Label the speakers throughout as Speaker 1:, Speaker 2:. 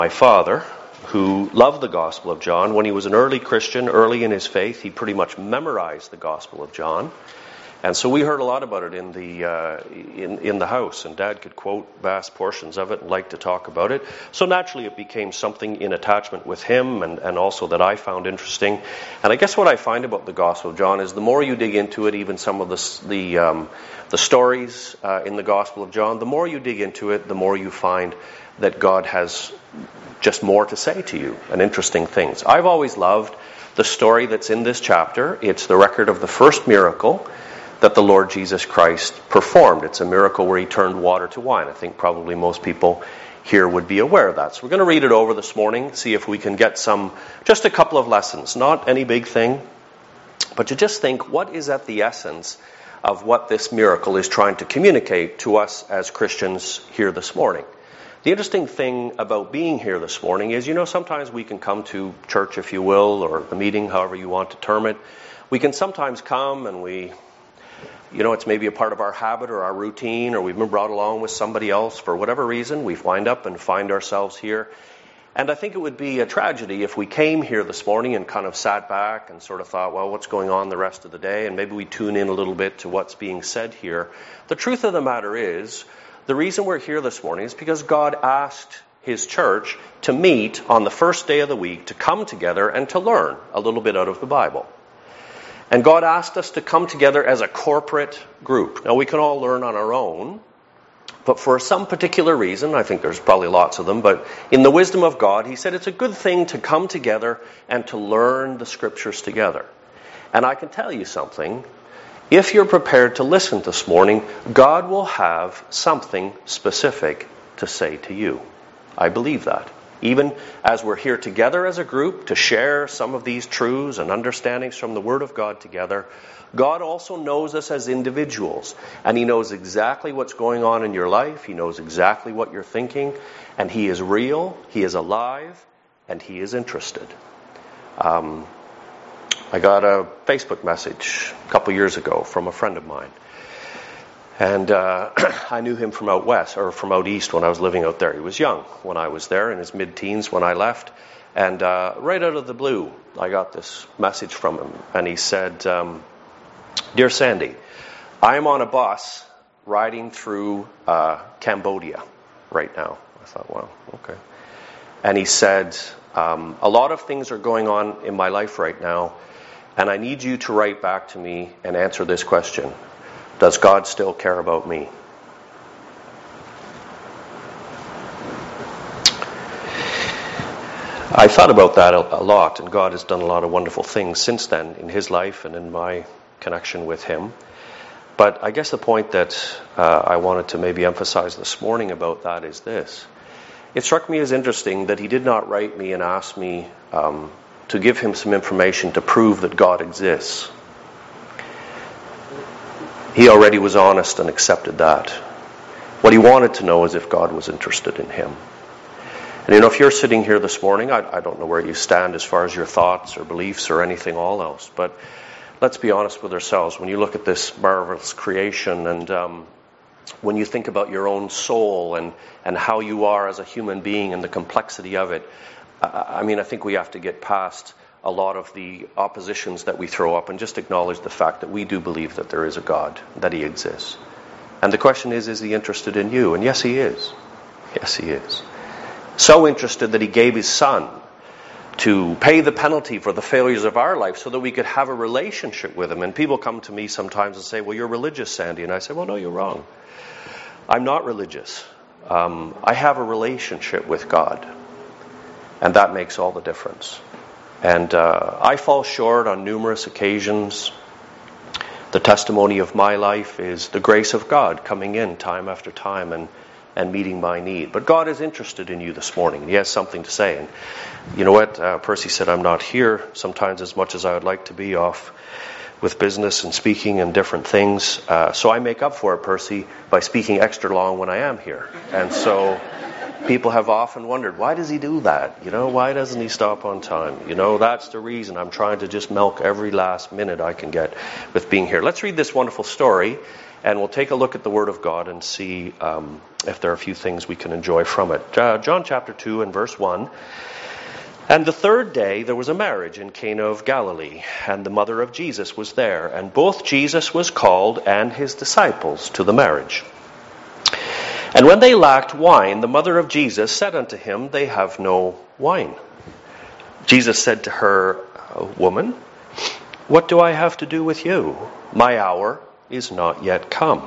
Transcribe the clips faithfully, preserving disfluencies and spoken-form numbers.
Speaker 1: My father, who loved the Gospel of John, when he was an early Christian, early in his faith, he pretty much memorized the Gospel of John. And so we heard a lot about it in the uh, in, in the house, and Dad could quote vast portions of it and liked to talk about it. So naturally it became something in attachment with him and, and also that I found interesting. And I guess what I find about the Gospel of John is the more you dig into it, even some of the the, um, the stories uh, in the Gospel of John, the more you dig into it, the more you find that God has just more to say to you and interesting things. I've always loved the story that's in this chapter. It's the record of the first miracle that the Lord Jesus Christ performed. It's a miracle where he turned water to wine. I think probably most people here would be aware of that. So we're going to read it over this morning, see if we can get some, just a couple of lessons, not any big thing, but to just think, what is at the essence of what this miracle is trying to communicate to us as Christians here this morning? The interesting thing about being here this morning is, you know, sometimes we can come to church, if you will, or the meeting, however you want to term it. We can sometimes come and we, you know, it's maybe a part of our habit or our routine, or we've been brought along with somebody else for whatever reason. We wind up and find ourselves here. And I think it would be a tragedy if we came here this morning and kind of sat back and sort of thought, well, what's going on the rest of the day? And maybe we tune in a little bit to what's being said here. The truth of the matter is, the reason we're here this morning is because God asked his church to meet on the first day of the week, to come together and to learn a little bit out of the Bible. And God asked us to come together as a corporate group. Now, we can all learn on our own, but for some particular reason, I think there's probably lots of them, but in the wisdom of God, he said it's a good thing to come together and to learn the Scriptures together. And I can tell you something. If you're prepared to listen this morning, God will have something specific to say to you. I believe that. Even as we're here together as a group to share some of these truths and understandings from the Word of God together, God also knows us as individuals. And he knows exactly what's going on in your life. He knows exactly what you're thinking. And he is real, he is alive, and he is interested. Um... I got a Facebook message a couple years ago from a friend of mine. And uh, I knew him from out west, or from out east when I was living out there. He was young when I was there, in his mid-teens when I left. And uh, right out of the blue, I got this message from him. And he said, um, Dear Sandy, I am on a bus riding through uh, Cambodia right now. I thought, wow, okay. And he said, um, a lot of things are going on in my life right now, and I need you to write back to me and answer this question. Does God still care about me? I thought about that a lot, and God has done a lot of wonderful things since then in his life and in my connection with him. But I guess the point that uh, I wanted to maybe emphasize this morning about that is this. It struck me as interesting that he did not write me and ask me um, to give him some information to prove that God exists. He already was honest and accepted that. What he wanted to know is if God was interested in him. And you know, if you're sitting here this morning, I, I don't know where you stand as far as your thoughts or beliefs or anything all else, but let's be honest with ourselves. When you look at this marvelous creation and um, when you think about your own soul and, and how you are as a human being and the complexity of it, I mean, I think we have to get past a lot of the oppositions that we throw up and just acknowledge the fact that we do believe that there is a God, that he exists. And the question is, is he interested in you? And yes, he is. Yes, he is. So interested that he gave his son to pay the penalty for the failures of our life so that we could have a relationship with him. And people come to me sometimes and say, well, you're religious, Sandy. And I say, well, no, you're wrong. I'm not religious. Um, I have a relationship with God. And that makes all the difference. And uh, I fall short on numerous occasions. The testimony of my life is the grace of God coming in time after time and, and meeting my need. But God is interested in you this morning. He has something to say. And you know what? Uh, Percy said I'm not here sometimes as much as I would like to be, off with business and speaking and different things. Uh, so I make up for it, Percy, by speaking extra long when I am here. And so people have often wondered, why does he do that? You know, why doesn't he stop on time? You know, that's the reason. I'm trying to just milk every last minute I can get with being here. Let's read this wonderful story. And we'll take a look at the Word of God and see um, if there are a few things we can enjoy from it. Uh, John chapter two and verse one. And the third day there was a marriage in Cana of Galilee, and the mother of Jesus was there, and both Jesus was called and his disciples to the marriage. And when they lacked wine, the mother of Jesus said unto him, They have no wine. Jesus said to her, Woman, what do I have to do with you? My hour is not yet come.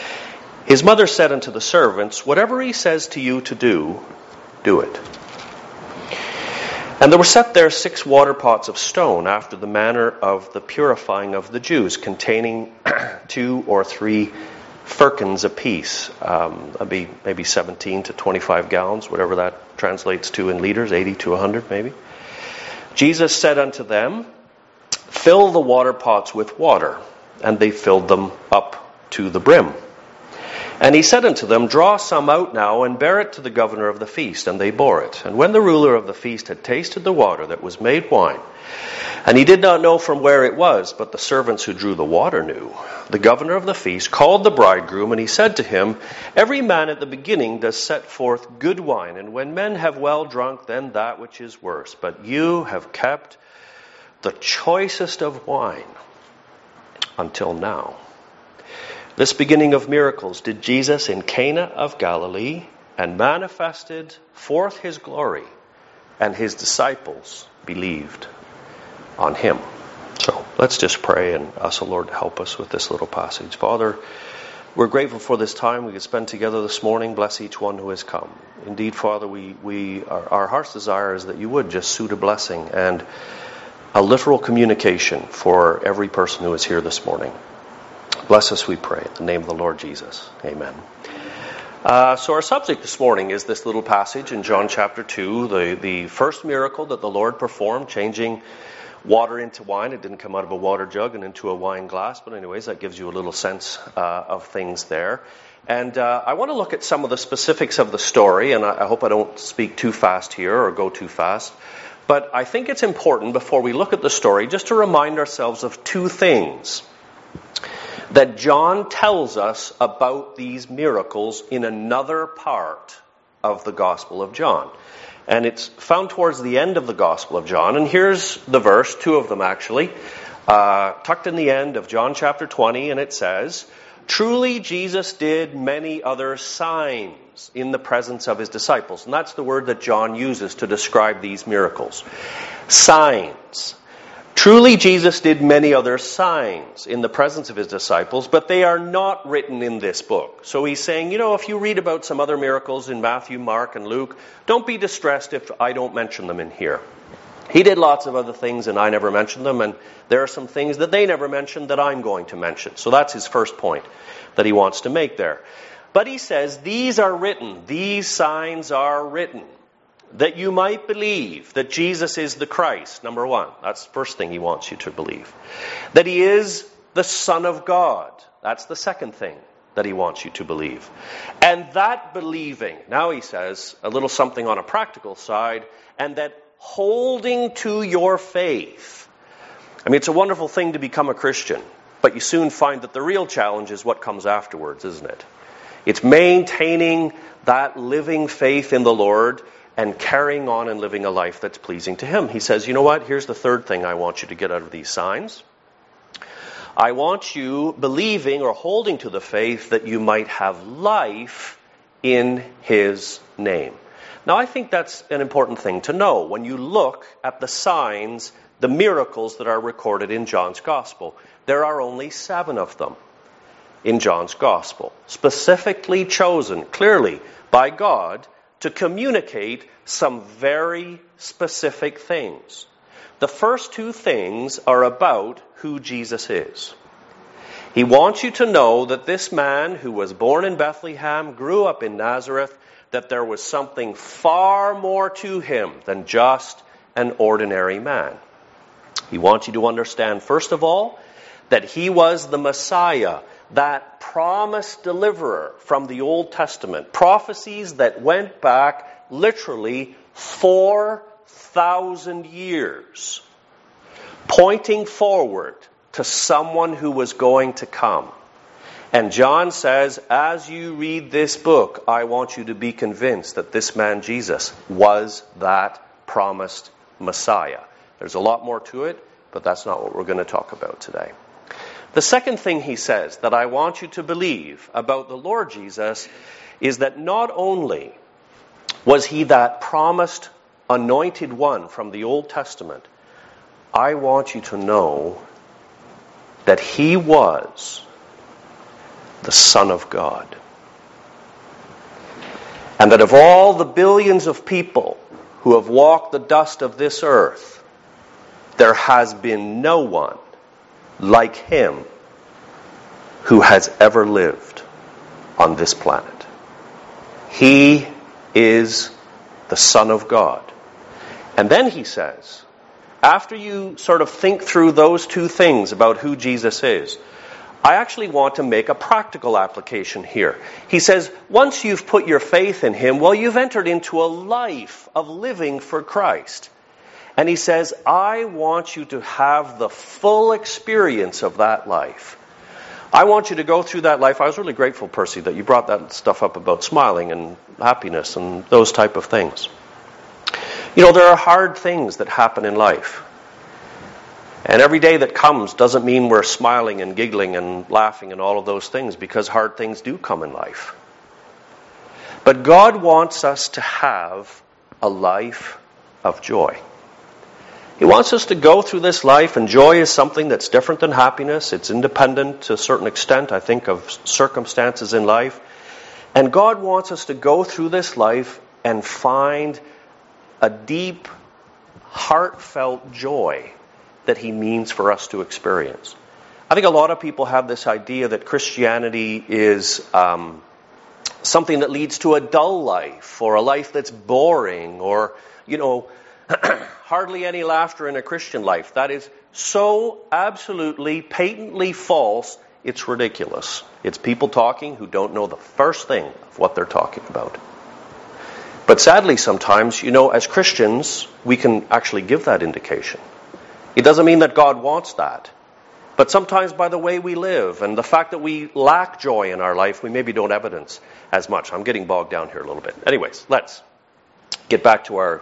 Speaker 1: His mother said unto the servants, Whatever he says to you to do, do it. And there were set there six water pots of stone, after the manner of the purifying of the Jews, containing two or three firkins apiece. Um, that'd be maybe seventeen to twenty-five gallons, whatever that translates to in liters, eighty to one hundred maybe. Jesus said unto them, Fill the water pots with water. And they filled them up to the brim. And he said unto them, Draw some out now, and bear it to the governor of the feast. And they bore it. And when the ruler of the feast had tasted the water that was made wine, and he did not know from where it was, but the servants who drew the water knew, the governor of the feast called the bridegroom, and he said to him, Every man at the beginning does set forth good wine, and when men have well drunk, then that which is worse. But you have kept the choicest of wine until now. This beginning of miracles did Jesus in Cana of Galilee, and manifested forth his glory, and his disciples believed on him. So let's just pray and ask the Lord to help us with this little passage. Father, we're grateful for this time we could spend together this morning. Bless each one who has come. Indeed, Father, we, we our, our heart's desire is that you would just suit a blessing and a literal communication for every person who is here this morning. Bless us, we pray, in the name of the Lord Jesus. Amen. Uh, so our subject this morning is this little passage in John chapter two, the, the first miracle that the Lord performed, changing water into wine. It didn't come out of a water jug and into a wine glass, but anyways, that gives you a little sense uh, of things there. And uh, I want to look at some of the specifics of the story, and I, I hope I don't speak too fast here or go too fast. But I think it's important, before we look at the story, just to remind ourselves of two things that John tells us about these miracles in another part of the Gospel of John. And it's found towards the end of the Gospel of John. And here's the verse, two of them actually, uh, tucked in the end of John chapter twenty, and it says, Truly Jesus did many other signs in the presence of his disciples. And that's the word that John uses to describe these miracles. Signs. Truly Jesus did many other signs in the presence of his disciples, but they are not written in this book. So he's saying, you know, if you read about some other miracles in Matthew, Mark, and Luke, don't be distressed if I don't mention them in here. He did lots of other things and I never mentioned them, and there are some things that they never mentioned that I'm going to mention. So that's his first point that he wants to make there. But he says, these are written, these signs are written, that you might believe that Jesus is the Christ, number one. That's the first thing he wants you to believe. That he is the Son of God. That's the second thing that he wants you to believe. And that believing, now he says, a little something on a practical side, and that holding to your faith. I mean, it's a wonderful thing to become a Christian, but you soon find that the real challenge is what comes afterwards, isn't it? It's maintaining that living faith in the Lord and carrying on and living a life that's pleasing to him. He says, you know what? Here's the third thing I want you to get out of these signs. I want you believing or holding to the faith that you might have life in his name. Now, I think that's an important thing to know when you look at the signs, the miracles that are recorded in John's Gospel. There are only seven of them in John's Gospel, specifically chosen clearly by God to communicate some very specific things. The first two things are about who Jesus is. He wants you to know that this man who was born in Bethlehem, grew up in Nazareth, that there was something far more to him than just an ordinary man. He wants you to understand, first of all, that he was the Messiah, that promised deliverer from the Old Testament. Prophecies that went back literally four thousand years, pointing forward to someone who was going to come. And John says, as you read this book, I want you to be convinced that this man Jesus was that promised Messiah. There's a lot more to it, but that's not what we're going to talk about today. The second thing he says that I want you to believe about the Lord Jesus is that not only was he that promised anointed one from the Old Testament, I want you to know that he was the Son of God. And that of all the billions of people who have walked the dust of this earth, there has been no one like him who has ever lived on this planet. He is the Son of God. And then he says, after you sort of think through those two things about who Jesus is, I actually want to make a practical application here. He says, once you've put your faith in him, well, you've entered into a life of living for Christ. And he says, I want you to have the full experience of that life. I want you to go through that life. I was really grateful, Percy, that you brought that stuff up about smiling and happiness and those type of things. You know, there are hard things that happen in life. And every day that comes doesn't mean we're smiling and giggling and laughing and all of those things, because hard things do come in life. But God wants us to have a life of joy. He wants us to go through this life, and joy is something that's different than happiness. It's independent to a certain extent, I think, of circumstances in life. And God wants us to go through this life and find a deep, heartfelt joy that he means for us to experience. I think a lot of people have this idea that Christianity is um, something that leads to a dull life, or a life that's boring, or, you know, hardly any laughter in a Christian life. That is so absolutely, patently false, it's ridiculous. It's people talking who don't know the first thing of what they're talking about. But sadly, sometimes, you know, as Christians, we can actually give that indication. It doesn't mean that God wants that. But sometimes by the way we live and the fact that we lack joy in our life, we maybe don't evidence as much. I'm getting bogged down here a little bit. Anyways, let's get back to our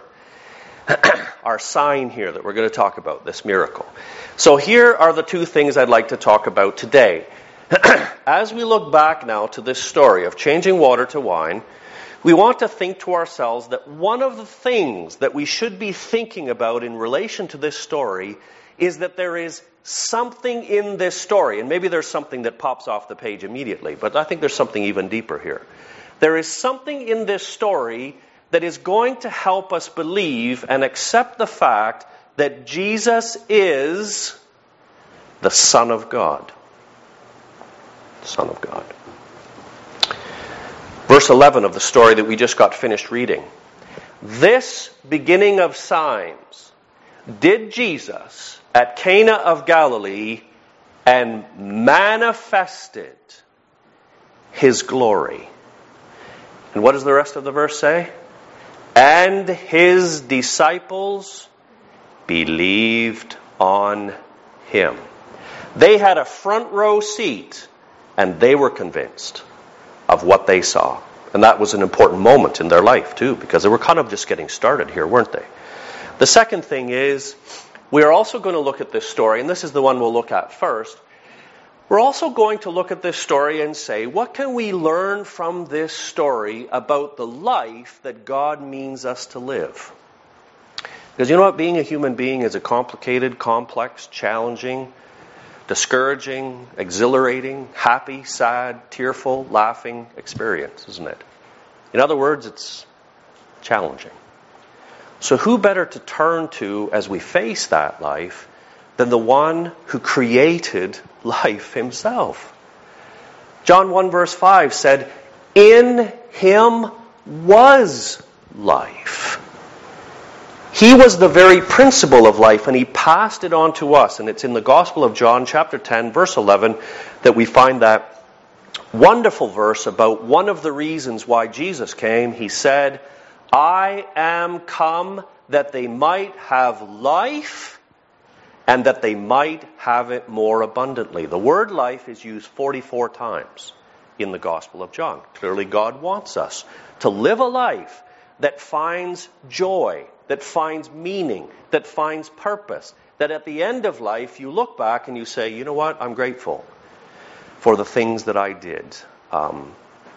Speaker 1: our sign here that we're going to talk about, this miracle. So here are the two things I'd like to talk about today. As we look back now to this story of changing water to wine, we want to think to ourselves that one of the things that we should be thinking about in relation to this story is that there is something in this story, and maybe there's something that pops off the page immediately, but I think there's something even deeper here. There is something in this story that is going to help us believe and accept the fact that Jesus is the Son of God. Son of God. Verse eleven of the story that we just got finished reading. This beginning of signs did Jesus at Cana of Galilee, and manifested his glory. And what does the rest of the verse say? And his disciples believed on him. They had a front row seat, and they were convinced of what they saw. And that was an important moment in their life too, because they were kind of just getting started here, weren't they? The second thing is, we are also going to look at this story, and this is the one we'll look at first. We're also going to look at this story and say, what can we learn from this story about the life that God means us to live? Because you know what? Being a human being is a complicated, complex, challenging, discouraging, exhilarating, happy, sad, tearful, laughing experience, isn't it? In other words, it's challenging. So who better to turn to as we face that life than the one who created life himself? John one verse five said, in him was life. He was the very principle of life, and he passed it on to us. And it's in the Gospel of John, chapter ten, verse eleven, that we find that wonderful verse about one of the reasons why Jesus came. He said, I am come that they might have life and that they might have it more abundantly. The word life is used forty-four times in the Gospel of John. Clearly, God wants us to live a life that finds joy, that finds meaning, that finds purpose, that at the end of life you look back and you say, you know what, I'm grateful for the things that I did um,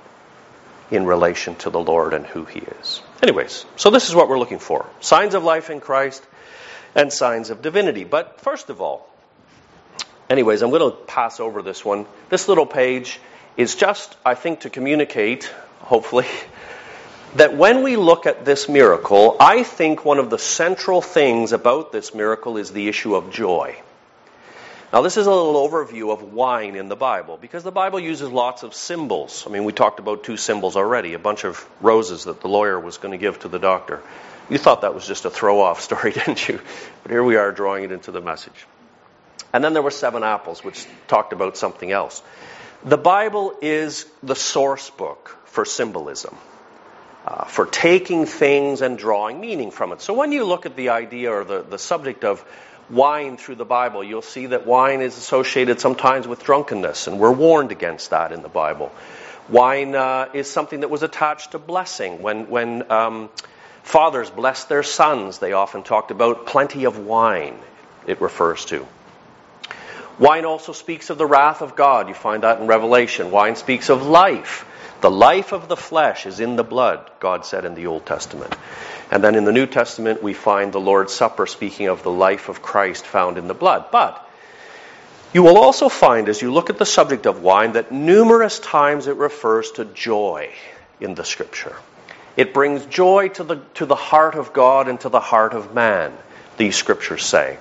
Speaker 1: in relation to the Lord and who He is. Anyways, so this is what we're looking for. Signs of life in Christ and signs of divinity. But first of all, anyways, I'm going to pass over this one. This little page is just, I think, to communicate, hopefully, that when we look at this miracle, I think one of the central things about this miracle is the issue of joy. Now, this is a little overview of wine in the Bible, because the Bible uses lots of symbols. I mean, we talked about two symbols already, a bunch of roses that the lawyer was going to give to the doctor. You thought that was just a throw-off story, didn't you? But here we are drawing it into the message. And then there were seven apples, which talked about something else. The Bible is the source book for symbolism, uh, for taking things and drawing meaning from it. So when you look at the idea or the, the subject of wine through the Bible, you'll see that wine is associated sometimes with drunkenness, and we're warned against that in the Bible. Wine uh, is something that was attached to blessing. When, when um, fathers blessed their sons, they often talked about plenty of wine, it refers to. Wine also speaks of the wrath of God. You find that in Revelation. Wine speaks of life. The life of the flesh is in the blood, God said in the Old Testament. And then in the New Testament, we find the Lord's Supper speaking of the life of Christ found in the blood. But you will also find, as you look at the subject of wine, that numerous times it refers to joy in the Scripture. It brings joy to the, to the heart of God and to the heart of man, these Scriptures say.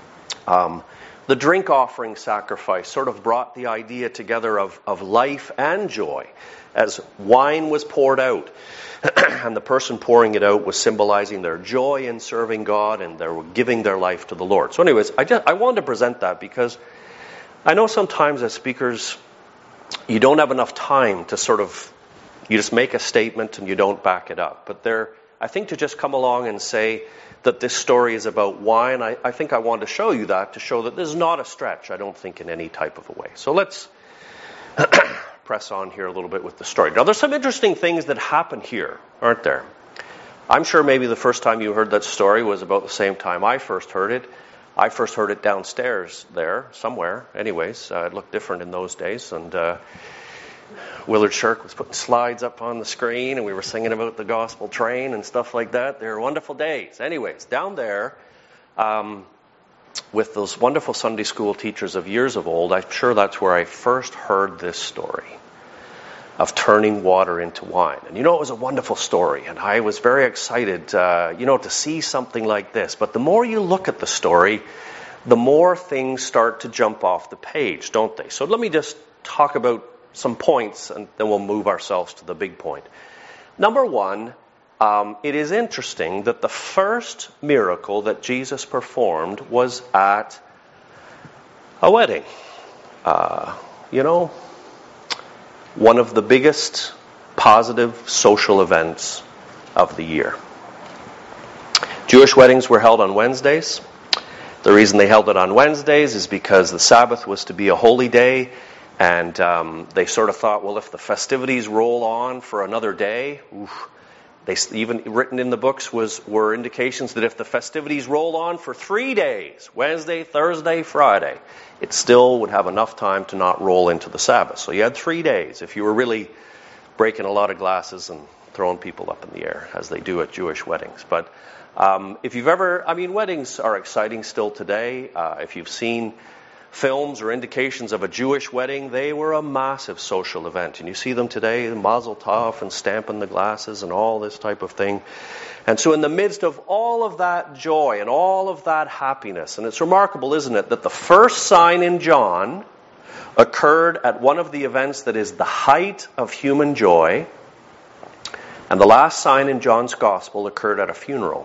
Speaker 1: Um, The drink offering sacrifice sort of brought the idea together of, of life and joy as wine was poured out. And the person pouring it out was symbolizing their joy in serving God, and they were giving their life to the Lord. So anyways, I just I wanted to present that because I know sometimes as speakers you don't have enough time to sort of, you just make a statement and you don't back it up. But there, I think to just come along and say that this story is about wine, I, I think I want to show you that, to show that this is not a stretch, I don't think, in any type of a way. So let's press on here a little bit with the story. Now, there's some interesting things that happen here, aren't there? I'm sure maybe the first time you heard that story was about the same time I first heard it. I first heard it downstairs there, somewhere. Anyways, uh, it looked different in those days, and uh, Willard Shirk was putting slides up on the screen, and we were singing about the gospel train and stuff like that. They were wonderful days. Anyways, down there, um, with those wonderful Sunday school teachers of years of old, I'm sure that's where I first heard this story of turning water into wine. And you know, it was a wonderful story, and I was very excited, uh, you know, to see something like this. But the more you look at the story, the more things start to jump off the page, don't they? So let me just talk about some points, and then we'll move ourselves to the big point. Number one, um, it is interesting that the first miracle that Jesus performed was at a wedding. Uh, you know, one of the biggest positive social events of the year. Jewish weddings were held on Wednesdays. The reason they held it on Wednesdays is because the Sabbath was to be a holy day. And um, they sort of thought, well, if the festivities roll on for another day, oof, they even written in the books was were indications that if the festivities roll on for three days, Wednesday, Thursday, Friday, it still would have enough time to not roll into the Sabbath. So you had three days if you were really breaking a lot of glasses and throwing people up in the air, as they do at Jewish weddings. But um, if you've ever, I mean, weddings are exciting still today. Uh, if you've seen films or indications of a Jewish wedding, they were a massive social event. And you see them today, mazel tov and stamping the glasses and all this type of thing. And so in the midst of all of that joy and all of that happiness, and it's remarkable, isn't it, that the first sign in John occurred at one of the events that is the height of human joy, and the last sign in John's Gospel occurred at a funeral.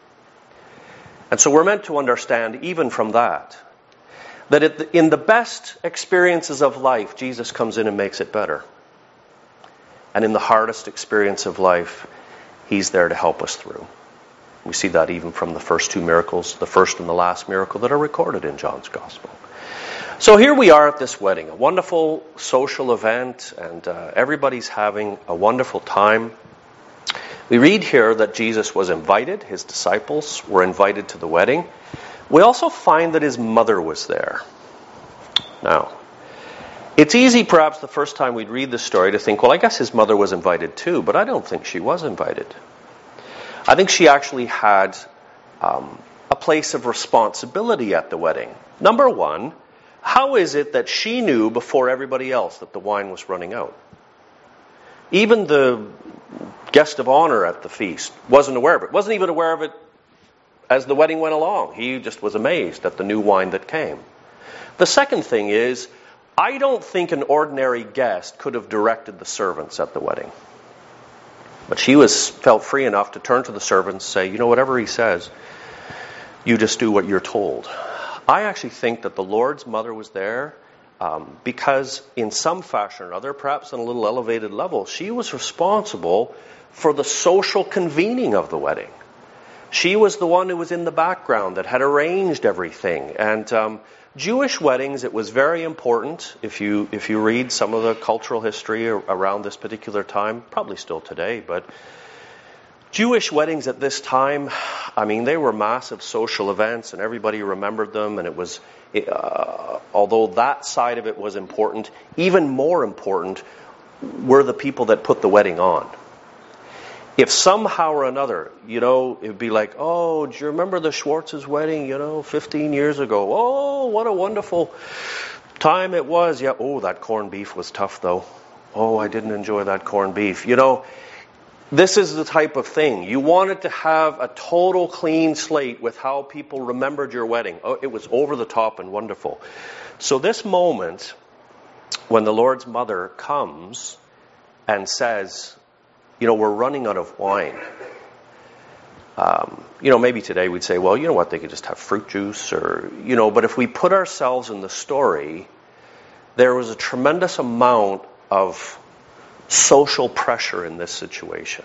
Speaker 1: And so we're meant to understand, even from that, that in the best experiences of life, Jesus comes in and makes it better. And in the hardest experience of life, He's there to help us through. We see that even from the first two miracles, the first and the last miracle that are recorded in John's Gospel. So here we are at this wedding, a wonderful social event, and uh, everybody's having a wonderful time. We read here that Jesus was invited, his disciples were invited to the wedding. We also find that his mother was there. Now, it's easy perhaps the first time we'd read this story to think, well, I guess his mother was invited too, but I don't think she was invited. I think she actually had um, a place of responsibility at the wedding. Number one, how is it that she knew before everybody else that the wine was running out? Even the guest of honor at the feast wasn't aware of it. Wasn't even aware of it as the wedding went along. He just was amazed at the new wine that came. The second thing is, I don't think an ordinary guest could have directed the servants at the wedding. But she was felt free enough to turn to the servants and say, you know, whatever he says, you just do what you're told. I actually think that the Lord's mother was there um, because in some fashion or other, perhaps on a little elevated level, she was responsible for the social convening of the wedding. She was the one who was in the background that had arranged everything. And um, Jewish weddings, it was very important. If you if you read some of the cultural history around this particular time, probably still today, but Jewish weddings at this time, I mean, they were massive social events and everybody remembered them, and it was, uh, although that side of it was important, even more important were the people that put the wedding on. If somehow or another, you know, it would be like, oh, do you remember the Schwartz's wedding, you know, fifteen years ago? Oh, what a wonderful time it was. Yeah, oh, that corned beef was tough, though. Oh, I didn't enjoy that corned beef. You know, this is the type of thing. You wanted to have a total clean slate with how people remembered your wedding. Oh, it was over the top and wonderful. So this moment, when the Lord's mother comes and says, you know, we're running out of wine. Um, you know, maybe today we'd say, well, you know what, they could just have fruit juice or, you know, but if we put ourselves in the story, there was a tremendous amount of social pressure in this situation.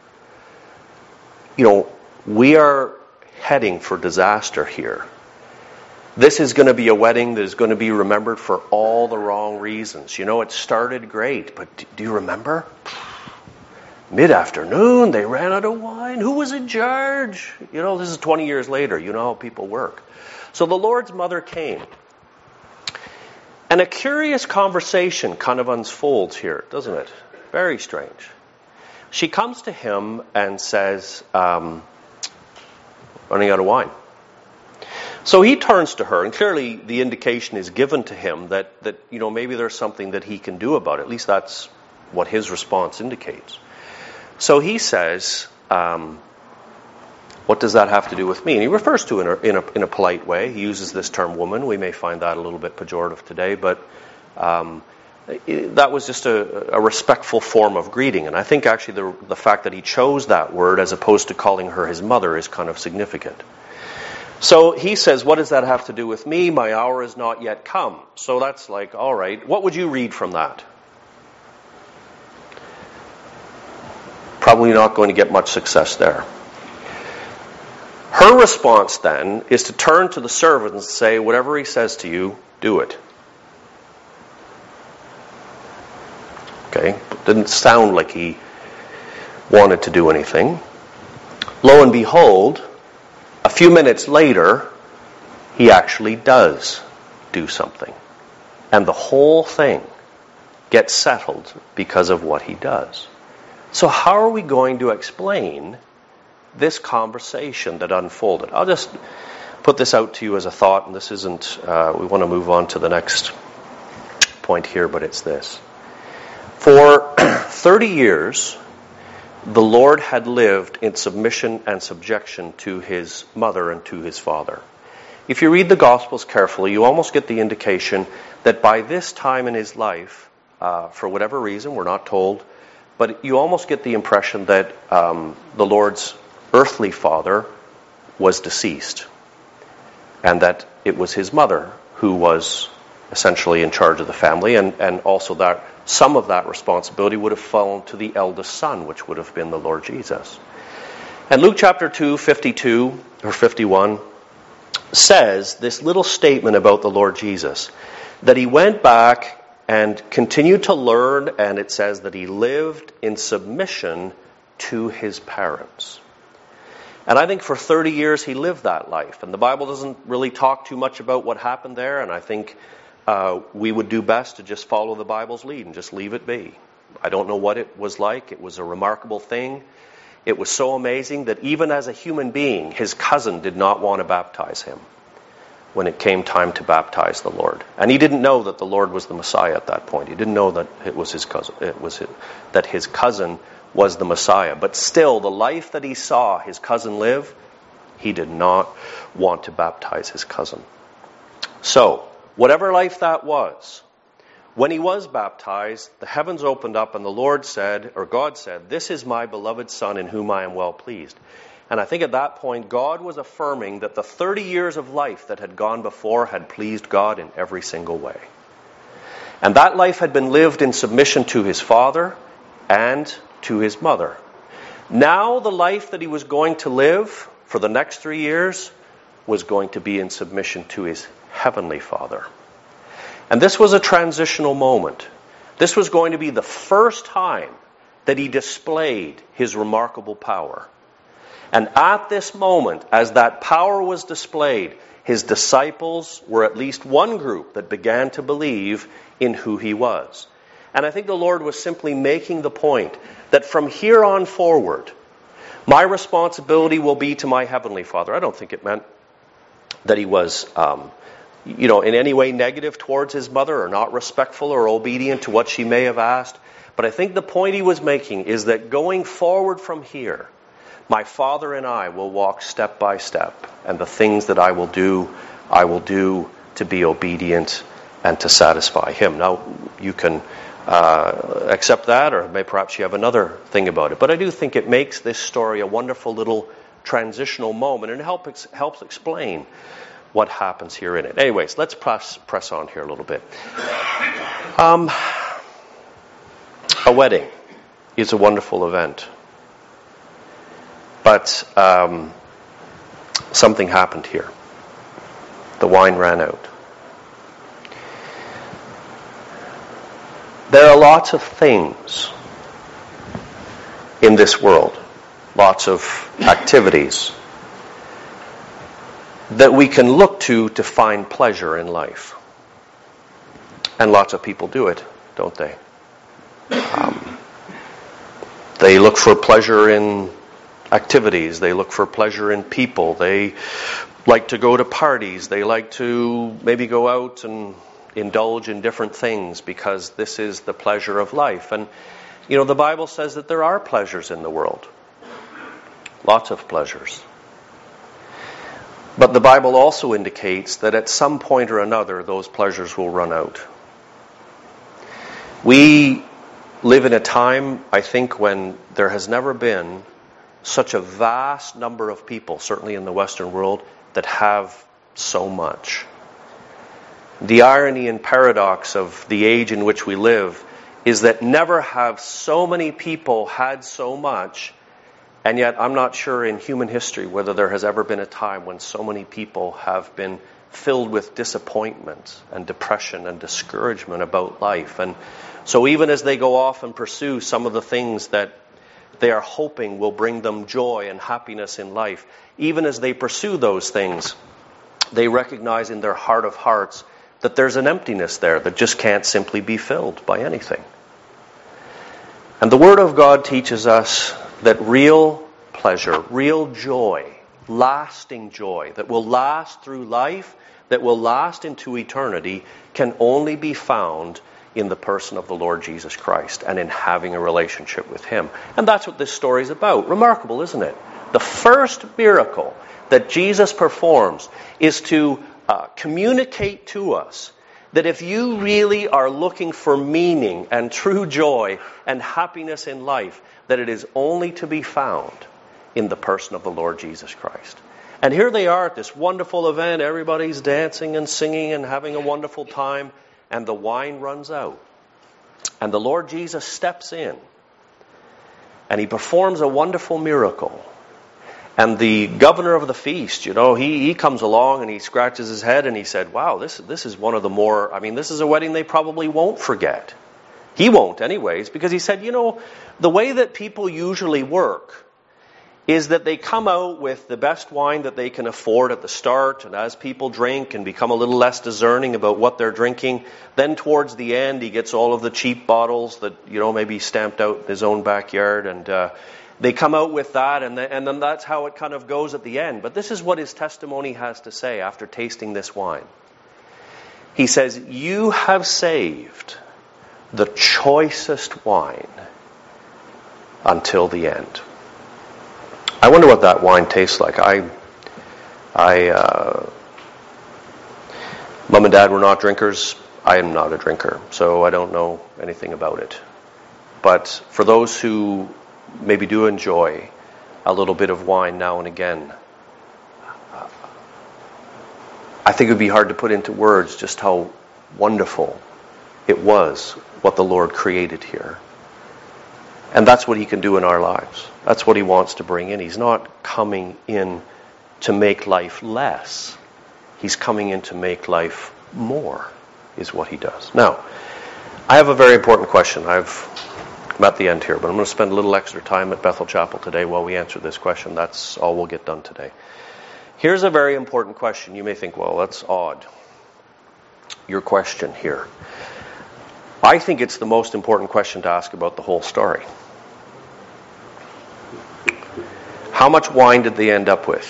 Speaker 1: You know, we are heading for disaster here. This is going to be a wedding that is going to be remembered for all the wrong reasons. You know, it started great, but do you remember? Mid-afternoon, they ran out of wine. Who was in charge? You know, this is twenty years later. You know how people work. So the Lord's mother came. And a curious conversation kind of unfolds here, doesn't it? Very strange. She comes to him and says, um, running out of wine. So he turns to her, and clearly the indication is given to him that, that, you know, maybe there's something that he can do about it. At least that's what his response indicates. So he says, um, what does that have to do with me? And he refers to it in a, in a, in a polite way. He uses this term woman. We may find that a little bit pejorative today, but um, it, that was just a, a respectful form of greeting. And I think actually the, the fact that he chose that word as opposed to calling her his mother is kind of significant. So he says, what does that have to do with me? My hour is not yet come. So that's like, all right, what would you read from that? Probably not going to get much success there. Her response then is to turn to the servant and say, whatever he says to you, do it. Okay, didn't sound like he wanted to do anything. Lo and behold, a few minutes later, he actually does do something. And the whole thing gets settled because of what he does. So how are we going to explain this conversation that unfolded? I'll just put this out to you as a thought, and this isn't, uh, we want to move on to the next point here, but it's this. For thirty years, the Lord had lived in submission and subjection to his mother and to his father. If you read the Gospels carefully, you almost get the indication that by this time in his life, uh, for whatever reason, we're not told, but you almost get the impression that um, the Lord's earthly father was deceased, and that it was his mother who was essentially in charge of the family, and, and also that some of that responsibility would have fallen to the eldest son, which would have been the Lord Jesus. And Luke chapter two, fifty-two or fifty-one says this little statement about the Lord Jesus, that he went back and continued to learn, and it says that he lived in submission to his parents. And I think for thirty years he lived that life. And the Bible doesn't really talk too much about what happened there, and I think uh, we would do best to just follow the Bible's lead and just leave it be. I don't know what it was like. It was a remarkable thing. It was so amazing that even as a human being, his cousin did not want to baptize him when it came time to baptize the Lord. And he didn't know that the Lord was the Messiah at that point. He didn't know that it was his cousin, it was his, that his cousin was the Messiah. But still, the life that he saw his cousin live, he did not want to baptize his cousin. So, whatever life that was, when he was baptized, the heavens opened up and the Lord said, or God said, "This is my beloved Son in whom I am well pleased." And I think at that point, God was affirming that the thirty years of life that had gone before had pleased God in every single way. And that life had been lived in submission to his father and to his mother. Now the life that he was going to live for the next three years was going to be in submission to his heavenly Father. And this was a transitional moment. This was going to be the first time that he displayed his remarkable power. And at this moment, as that power was displayed, his disciples were at least one group that began to believe in who he was. And I think the Lord was simply making the point that from here on forward, my responsibility will be to my heavenly Father. I don't think it meant that he was, um, you know, in any way negative towards his mother or not respectful or obedient to what she may have asked. But I think the point he was making is that going forward from here, my Father and I will walk step by step, and the things that I will do, I will do to be obedient and to satisfy him. Now, you can uh, accept that, or maybe perhaps you have another thing about it. But I do think it makes this story a wonderful little transitional moment, and it help, helps explain what happens here in it. Anyways, let's press, press on here a little bit. Um, a wedding is a wonderful event. But um, something happened here. The wine ran out. There are lots of things in this world, lots of activities that we can look to to find pleasure in life. And lots of people do it, don't they? Um, they look for pleasure in activities. They look for pleasure in people. They like to go to parties. They like to maybe go out and indulge in different things because this is the pleasure of life. And, you know, the Bible says that there are pleasures in the world. Lots of pleasures. But the Bible also indicates that at some point or another, those pleasures will run out. We live in a time, I think, when there has never been such a vast number of people, certainly in the Western world, that have so much. The irony and paradox of the age in which we live is that never have so many people had so much, and yet I'm not sure in human history whether there has ever been a time when so many people have been filled with disappointment and depression and discouragement about life. And so even as they go off and pursue some of the things that they are hoping will bring them joy and happiness in life, even as they pursue those things, they recognize in their heart of hearts that there's an emptiness there that just can't simply be filled by anything. And the Word of God teaches us that real pleasure, real joy, lasting joy that will last through life, that will last into eternity, can only be found in the person of the Lord Jesus Christ and in having a relationship with him. And that's what this story is about. Remarkable, isn't it? The first miracle that Jesus performs is to uh, communicate to us that if you really are looking for meaning and true joy and happiness in life, that it is only to be found in the person of the Lord Jesus Christ. And here they are at this wonderful event. Everybody's dancing and singing and having a wonderful time. And the wine runs out. And the Lord Jesus steps in. And he performs a wonderful miracle. And the governor of the feast, you know, he, he comes along and he scratches his head and he said, wow, this, this is one of the more, I mean, this is a wedding they probably won't forget. He won't anyways, because he said, you know, the way that people usually work is that they come out with the best wine that they can afford at the start, and as people drink and become a little less discerning about what they're drinking, then towards the end he gets all of the cheap bottles that, you know, maybe stamped out in his own backyard, and uh, they come out with that, and, the, and then that's how it kind of goes at the end. But this is what his testimony has to say after tasting this wine. He says, you have saved the choicest wine until the end. I wonder what that wine tastes like. I, I, uh, Mom and Dad were not drinkers. I am not a drinker, so I don't know anything about it. But for those who maybe do enjoy a little bit of wine now and again, I think it would be hard to put into words just how wonderful it was what the Lord created here. And that's what he can do in our lives. That's what he wants to bring in. He's not coming in to make life less. He's coming in to make life more, is what he does. Now, I have a very important question. I've I'm at the end here, but I'm going to spend a little extra time at Bethel Chapel today while we answer this question. That's all we'll get done today. Here's a very important question. You may think, well, that's odd. Your question here. I think it's the most important question to ask about the whole story. How much wine did they end up with?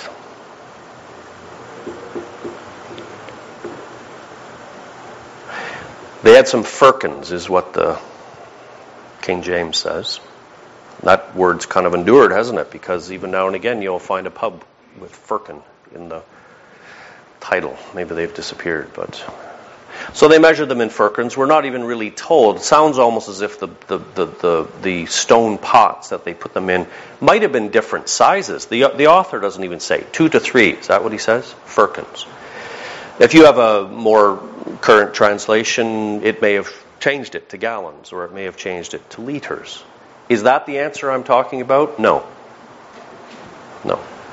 Speaker 1: They had some firkins, is what the King James says. That word's kind of endured, hasn't it? Because even now and again you'll find a pub with firkin in the title. Maybe they've disappeared, but... So they measured them in firkins. We're not even really told. It sounds almost as if the, the, the, the, the stone pots that they put them in might have been different sizes. The, the author doesn't even say. Two to three. Is that what he says? Firkins. If you have a more current translation, it may have changed it to gallons, or it may have changed it to liters. Is that the answer I'm talking about? No. No.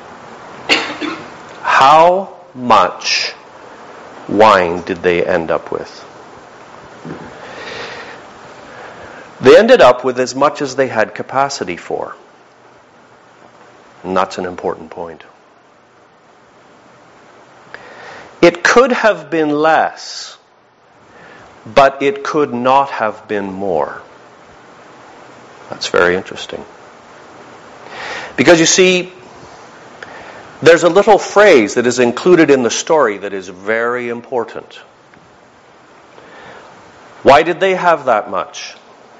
Speaker 1: How much wine did they end up with? They ended up with as much as they had capacity for. And that's an important point. It could have been less, but it could not have been more. That's very interesting. Because you see, there's a little phrase that is included in the story that is very important. Why did they have that much?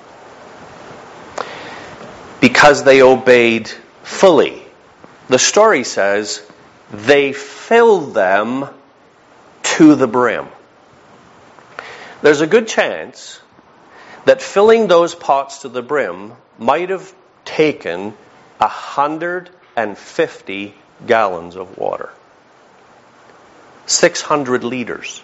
Speaker 1: Because they obeyed fully. The story says they filled them to the brim. There's a good chance that filling those pots to the brim might have taken one hundred fifty gallons of water. six hundred liters.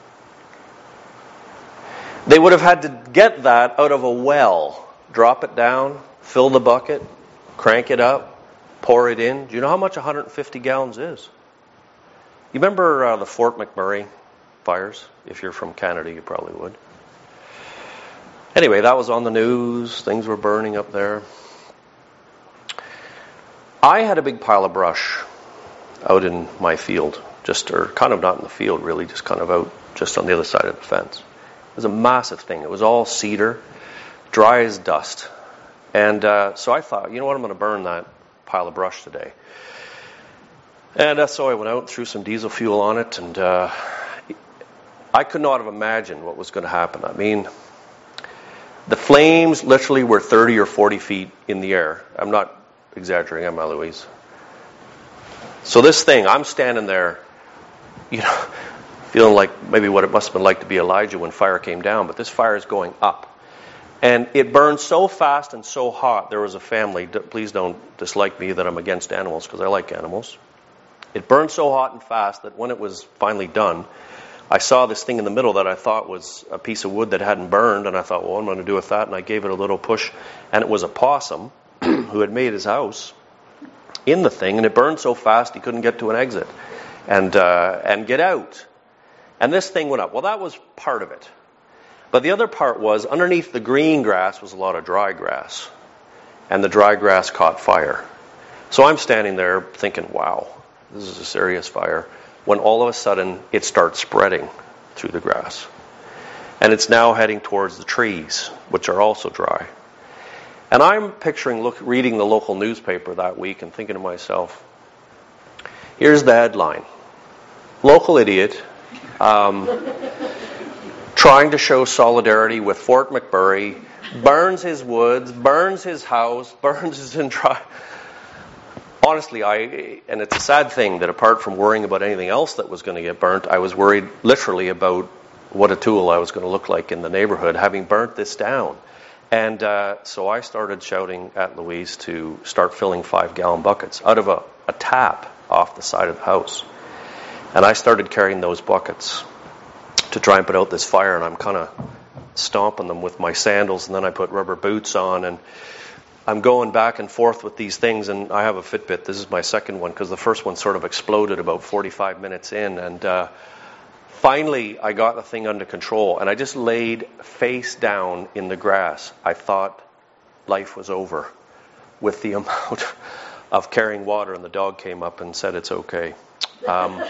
Speaker 1: They would have had to get that out of a well, drop it down, fill the bucket, crank it up, pour it in. Do you know how much one hundred fifty gallons is? You remember uh, the Fort McMurray fires? If you're from Canada, you probably would. Anyway, that was on the news. Things were burning up there. I had a big pile of brush out in my field, just or kind of not in the field really, just kind of out just on the other side of the fence. It was a massive thing. It was all cedar, dry as dust. And uh, so I thought, you know what, I'm going to burn that pile of brush today. And uh, so I went out and threw some diesel fuel on it, and uh, I could not have imagined what was going to happen. I mean, the flames literally were thirty or forty feet in the air. I'm not exaggerating, am I, Louise? So this thing, I'm standing there, you know, feeling like maybe what it must have been like to be Elijah when fire came down, but this fire is going up. And it burned so fast and so hot. There was a family, please don't dislike me that I'm against animals, because I like animals. It burned so hot and fast that when it was finally done, I saw this thing in the middle that I thought was a piece of wood that hadn't burned, and I thought, well, what am I going to do with that? And I gave it a little push, and it was a possum who had made his house. in the thing, and it burned so fast he couldn't get to an exit and uh, and get out. And this thing went up. Well, that was part of it. But the other part was, underneath the green grass was a lot of dry grass. And the dry grass caught fire. So I'm standing there thinking, wow, this is a serious fire. When all of a sudden, it starts spreading through the grass. And it's now heading towards the trees, which are also dry. And I'm picturing look, reading the local newspaper that week and thinking to myself, here's the headline. Local idiot um, trying to show solidarity with Fort McMurray, burns his woods, burns his house, burns his entire... Honestly, I, and it's a sad thing that apart from worrying about anything else that was going to get burnt, I was worried literally about what a tool I was going to look like in the neighborhood, having burnt this down. And uh, so I started shouting at Louise to start filling five-gallon buckets out of a, a tap off the side of the house. And I started carrying those buckets to try and put out this fire, and I'm kind of stomping them with my sandals, and then I put rubber boots on, and I'm going back and forth with these things, and I have a Fitbit. This is my second one, because the first one sort of exploded about forty-five minutes in, and uh, finally I got the thing under control, and I just laid face down in the grass. I thought life was over with the amount of carrying water, and the dog came up and said it's okay. Um,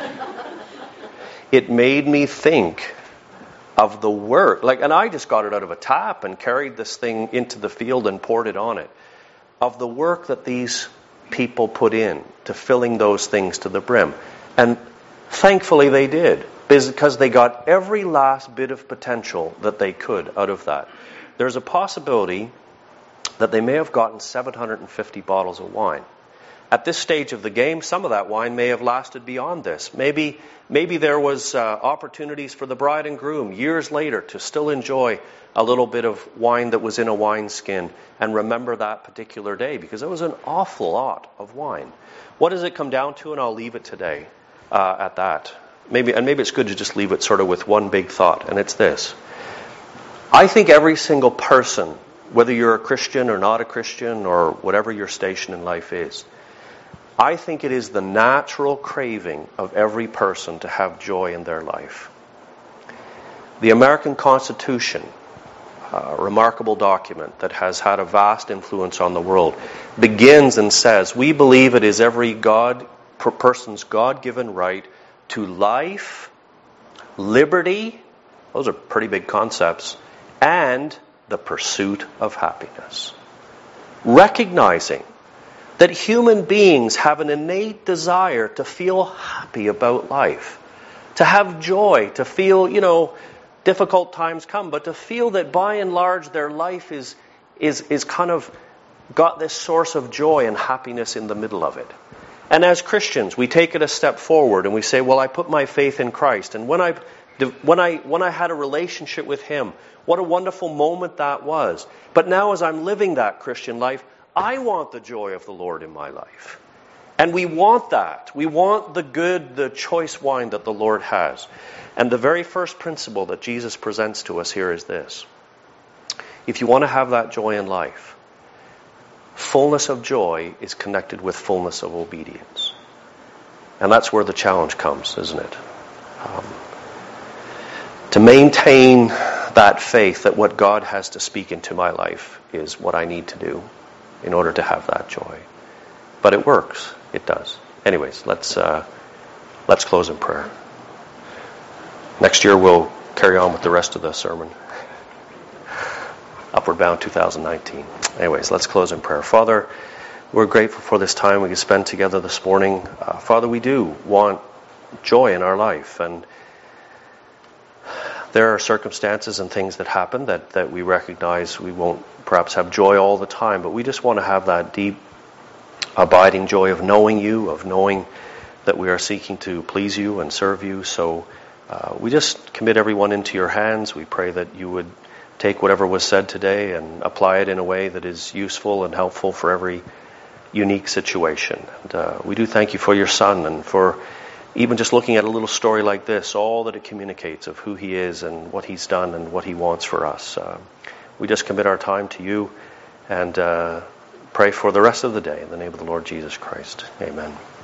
Speaker 1: it made me think of the work, like, and I just got it out of a tap and carried this thing into the field and poured it on it, of the work that these people put in to filling those things to the brim. And thankfully they did, because they got every last bit of potential that they could out of that. There's a possibility that they may have gotten seven hundred fifty bottles of wine. At this stage of the game, some of that wine may have lasted beyond this. Maybe maybe there was uh, opportunities for the bride and groom years later to still enjoy a little bit of wine that was in a wineskin and remember that particular day, because it was an awful lot of wine. What does it come down to? And I'll leave it today uh, at that. Maybe and maybe it's good to just leave it sort of with one big thought, and it's this. I think every single person, whether you're a Christian or not a Christian or whatever your station in life is, I think it is the natural craving of every person to have joy in their life. The American Constitution, a remarkable document that has had a vast influence on the world, begins and says, we believe it is every God, per person's God-given right to life, liberty, those are pretty big concepts, and the pursuit of happiness. Recognizing that human beings have an innate desire to feel happy about life, to have joy, to feel, you know, difficult times come, but to feel that by and large their life is is is kind of got this source of joy and happiness in the middle of it. And as Christians, we take it a step forward and we say, well, I put my faith in Christ, and when I when I when I had a relationship with Him, what a wonderful moment that was. But now as I'm living that Christian life, I want the joy of the Lord in my life. And we want that. We want the good, the choice wine that the Lord has. And the very first principle that Jesus presents to us here is this. If you want to have that joy in life, fullness of joy is connected with fullness of obedience. And that's where the challenge comes, isn't it? Um, to maintain that faith that what God has to speak into my life is what I need to do in order to have that joy. But it works. It does. Anyways, let's uh, let's close in prayer. Next year we'll carry on with the rest of the sermon. Upward Bound twenty nineteen. Anyways, let's close in prayer. Father, we're grateful for this time we can spend together this morning. Uh, Father, we do want joy in our life, and there are circumstances and things that happen that, that we recognize we won't perhaps have joy all the time, but we just want to have that deep, abiding joy of knowing you, of knowing that we are seeking to please you and serve you. So uh, we just commit everyone into your hands. We pray that you would take whatever was said today and apply it in a way that is useful and helpful for every unique situation. And uh, we do thank you for your Son, and for even just looking at a little story like this, all that it communicates of who he is and what he's done and what he wants for us. Uh, we just commit our time to you and uh, pray pray for the rest of the day in the name of the Lord Jesus Christ. Amen.